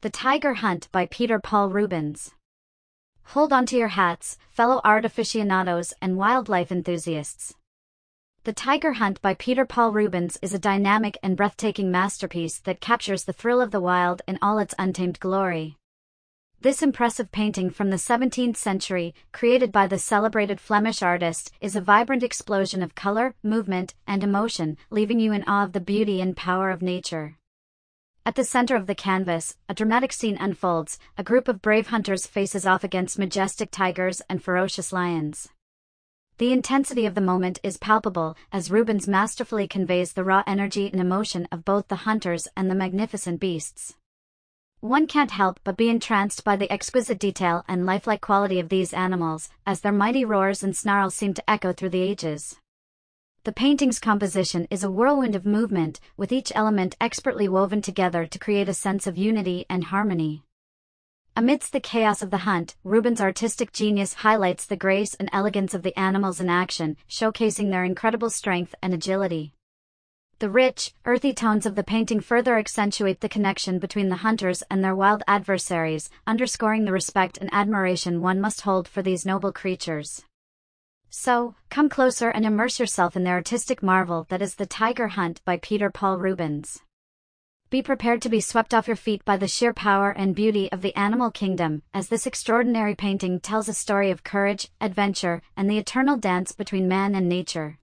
The Tiger Hunt by Peter Paul Rubens. Hold on to your hats, fellow art aficionados and wildlife enthusiasts. The Tiger Hunt by Peter Paul Rubens is a dynamic and breathtaking masterpiece that captures the thrill of the wild in all its untamed glory. This impressive painting from the 17th century, created by the celebrated Flemish artist, is a vibrant explosion of color, movement, and emotion, leaving you in awe of the beauty and power of nature. At the center of the canvas, a dramatic scene unfolds. A group of brave hunters faces off against majestic tigers and ferocious lions. The intensity of the moment is palpable, as Rubens masterfully conveys the raw energy and emotion of both the hunters and the magnificent beasts. One can't help but be entranced by the exquisite detail and lifelike quality of these animals, as their mighty roars and snarls seem to echo through the ages. The painting's composition is a whirlwind of movement, with each element expertly woven together to create a sense of unity and harmony. Amidst the chaos of the hunt, Rubens' artistic genius highlights the grace and elegance of the animals in action, showcasing their incredible strength and agility. The rich, earthy tones of the painting further accentuate the connection between the hunters and their wild adversaries, underscoring the respect and admiration one must hold for these noble creatures. So, come closer and immerse yourself in the artistic marvel that is The Tiger Hunt by Peter Paul Rubens. Be prepared to be swept off your feet by the sheer power and beauty of the animal kingdom, as this extraordinary painting tells a story of courage, adventure, and the eternal dance between man and nature.